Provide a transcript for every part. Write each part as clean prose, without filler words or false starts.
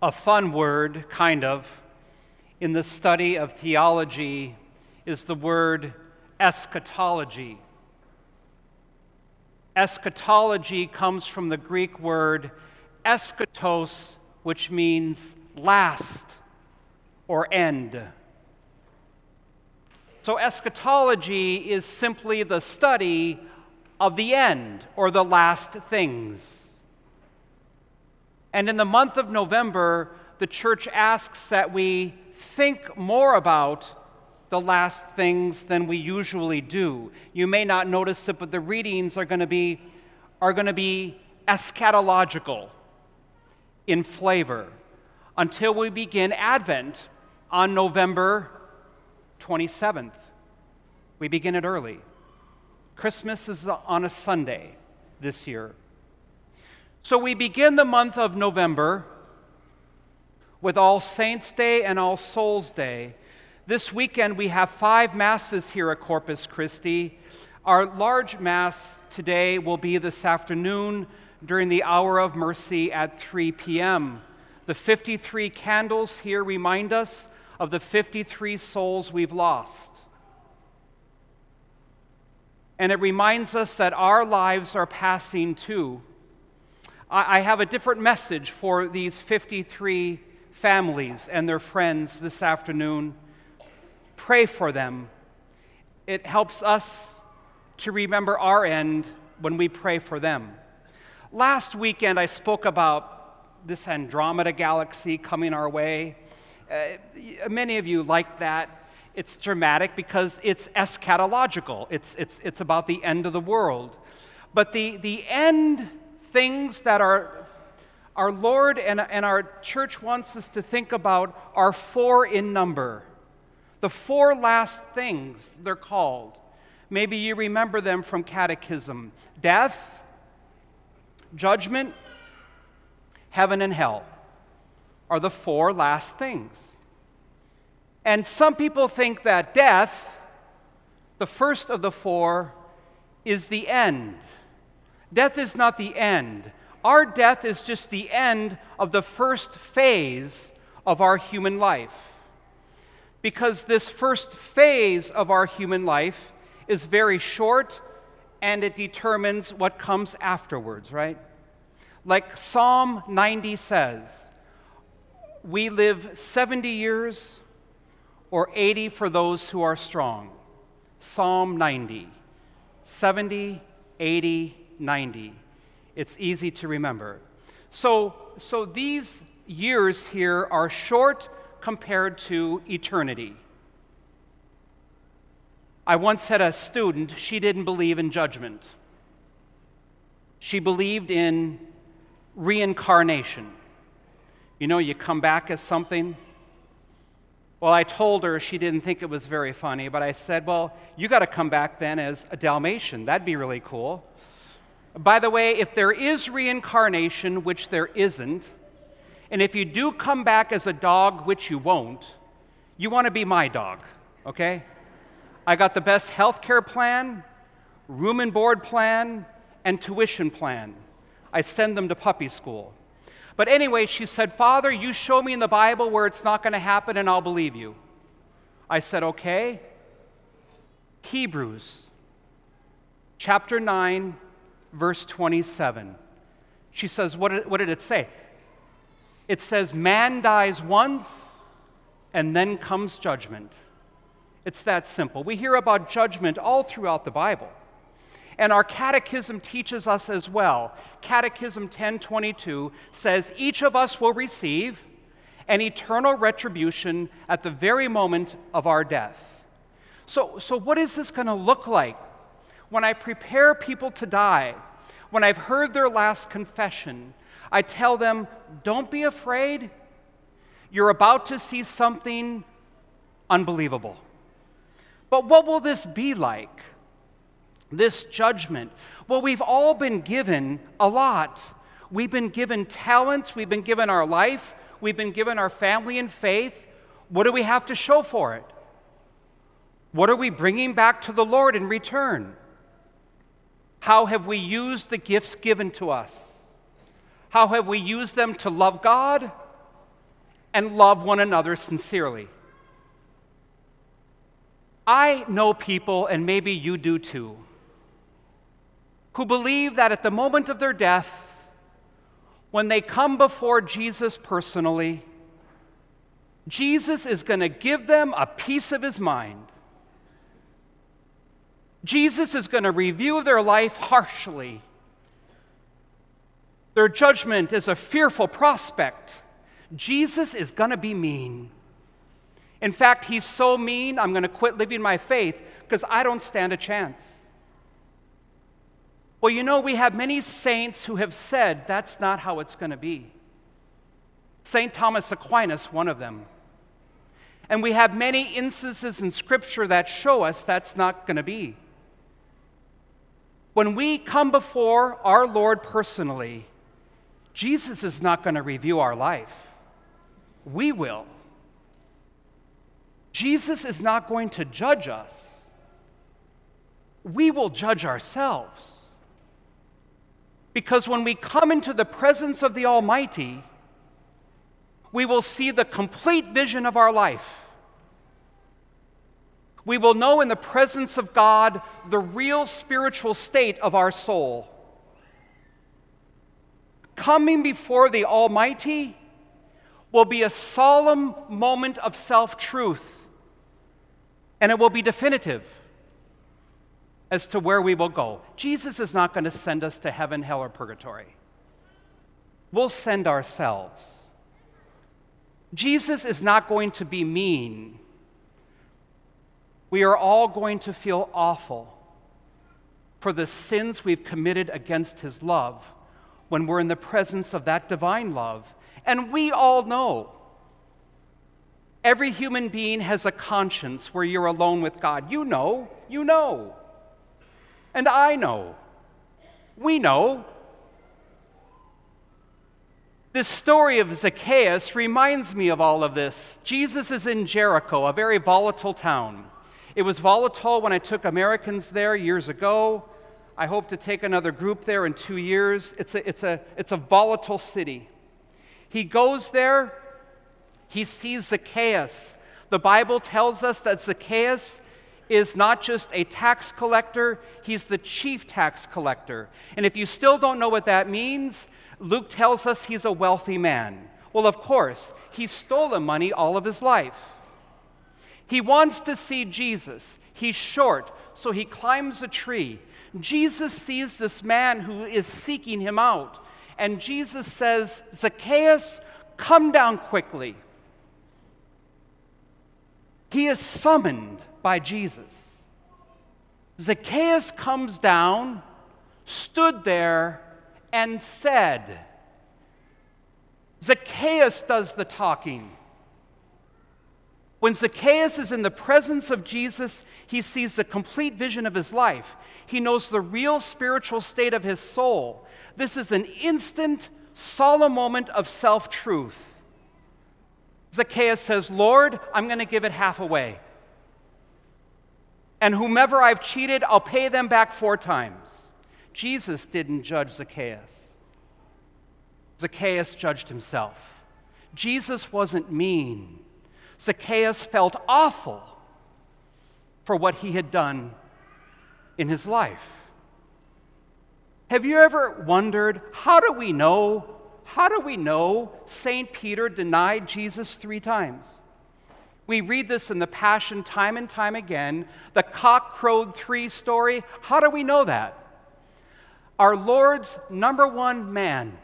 A fun word, kind of, in the study of theology is the word eschatology. Eschatology comes from the Greek word eschatos, which means last or end. So eschatology is simply the study of the end or the last things. And in the month of November, the church asks that we think more about the last things than we usually do. You may not notice it, but the readings are going to be eschatological in flavor until we begin Advent on November 27th. We begin it early. Christmas is on a Sunday this year. So we begin the month of November with All Saints' Day and All Souls' Day. This weekend we have 5 Masses here at Corpus Christi. Our large Mass today will be this afternoon during the hour of mercy at 3 p.m. The 53 candles here remind us of the 53 souls we've lost. And it reminds us that our lives are passing too. I have a different message for these 53 families and their friends this afternoon. Pray for them. It helps us to remember our end when we pray for them. Last weekend, I spoke about this Andromeda galaxy coming our way. Many of you like that. It's dramatic because it's eschatological. It's about the end of the world. But the end things that our Lord and our church wants us to think about are 4 in number. The 4 last things, they're called. Maybe you remember them from catechism. Death, judgment, heaven, and hell are the 4 last things. And some people think that death, the first of the 4, is the end. Death is not the end. Our death is just the end of the first phase of our human life. Because this first phase of our human life is very short and it determines what comes afterwards, right? Like Psalm 90 says, we live 70 years or 80 for those who are strong. Psalm 90, 70, 80, 90. It's easy to remember. So these years here are short compared to eternity. I once had a student, she didn't believe in judgment. She believed in reincarnation. You know, you come back as something. Well, I told her, she didn't think it was very funny, but I said, well, you got to come back then as a Dalmatian. That'd be really cool. By the way, if there is reincarnation, which there isn't, and if you do come back as a dog, which you won't, you want to be my dog, okay? I got the best health care plan, room and board plan, and tuition plan. I send them to puppy school. But anyway, she said, Father, you show me in the Bible where it's not going to happen and I'll believe you. I said, okay. Hebrews chapter 9, verse 27. She says, what did it say? It says, man dies once and then comes judgment. It's that simple. We hear about judgment all throughout the Bible. And our catechism teaches us as well. Catechism 10:22 says, each of us will receive an eternal retribution at the very moment of our death. So what is this going to look like? When I prepare people to die, when I've heard their last confession, I tell them, don't be afraid. You're about to see something unbelievable. But what will this be like? This judgment? Well, we've all been given a lot. We've been given talents. We've been given our life. We've been given our family and faith. What do we have to show for it? What are we bringing back to the Lord in return? How have we used the gifts given to us? How have we used them to love God and love one another sincerely. I know people, and maybe you do too, who believe that at the moment of their death, when they come before Jesus personally, Jesus is going to give them a piece of his mind. Jesus is going to review their life harshly. Their judgment is a fearful prospect. Jesus is going to be mean. In fact, he's so mean, I'm going to quit living my faith because I don't stand a chance. Well, you know, we have many saints who have said that's not how it's going to be. St. Thomas Aquinas, one of them. And we have many instances in Scripture that show us that's not going to be. When we come before our Lord personally, Jesus is not going to review our life. We will. Jesus is not going to judge us. We will judge ourselves. Because when we come into the presence of the Almighty, we will see the complete vision of our life. We will know in the presence of God the real spiritual state of our soul. Coming before the Almighty will be a solemn moment of self-truth, and it will be definitive as to where we will go. Jesus is not going to send us to heaven, hell, or purgatory. We'll send ourselves. Jesus is not going to be mean. We are all going to feel awful for the sins we've committed against his love when we're in the presence of that divine love. And we all know. Every human being has a conscience where you're alone with God. You know. And I know. We know. This story of Zacchaeus reminds me of all of this. Jesus is in Jericho, a very volatile town. It was volatile when I took Americans there years ago. I hope to take another group there in 2 years. It's a volatile city. He goes there. He sees Zacchaeus. The Bible tells us that Zacchaeus is not just a tax collector, he's the chief tax collector. And if you still don't know what that means, Luke tells us he's a wealthy man. Well, of course, he's stolen money all of his life. He wants to see Jesus. He's short, so he climbs a tree. Jesus sees this man who is seeking him out, and Jesus says, "Zacchaeus, come down quickly." He is summoned by Jesus. Zacchaeus comes down, stood there, and said, Zacchaeus does the talking. When Zacchaeus is in the presence of Jesus, he sees the complete vision of his life. He knows the real spiritual state of his soul. This is an instant, solemn moment of self-truth. Zacchaeus says, "Lord, I'm going to give it half away. And whomever I've cheated, I'll pay them back 4 times. Jesus didn't judge Zacchaeus. Zacchaeus judged himself. Jesus wasn't mean. Zacchaeus felt awful for what he had done in his life. Have you ever wondered, how do we know St. Peter denied Jesus 3 times? We read this in the Passion time and time again, the cock crowed 3 story. How do we know that? Our Lord's number 1 man,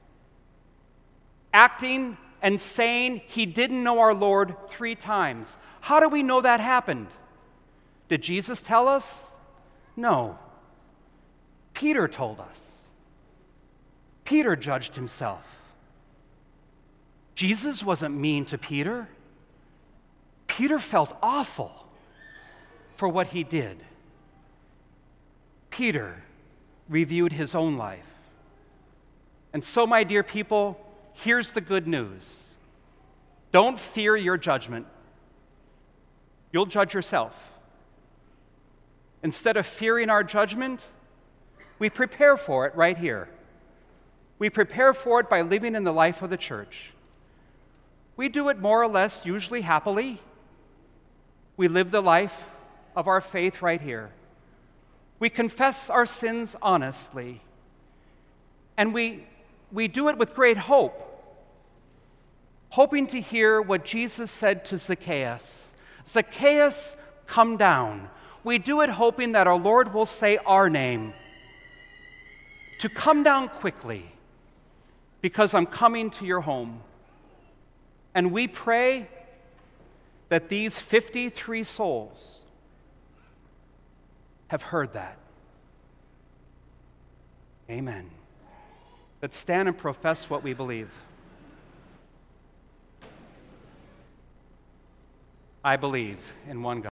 acting and saying he didn't know our Lord 3 times. How do we know that happened? Did Jesus tell us? No. Peter told us. Peter judged himself. Jesus wasn't mean to Peter. Peter felt awful for what he did. Peter reviewed his own life. And so, my dear people, here's the good news. Don't fear your judgment. You'll judge yourself. Instead of fearing our judgment, we prepare for it right here. We prepare for it by living in the life of the church. We do it more or less, usually happily. We live the life of our faith right here. We confess our sins honestly. And we do it with great hope, hoping to hear what Jesus said to Zacchaeus. Zacchaeus, come down. We do it hoping that our Lord will say our name, to come down quickly, because I'm coming to your home. And we pray that these 53 souls have heard that. Amen. Let's stand and profess what we believe. I believe in one God.